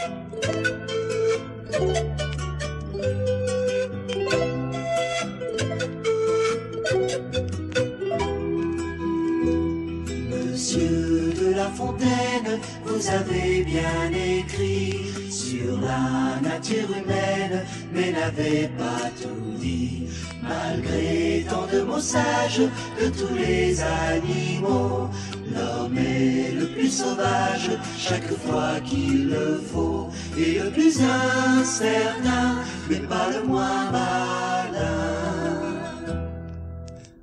Monsieur de La Fontaine, vous avez bien écrit sur la nature humaine, mais n'avez pas tout dit. Malgré tant de mots sages de tous les animaux, l'homme est le plus sauvage chaque fois qu'il le faut, et le plus incertain, mais pas le moins malin.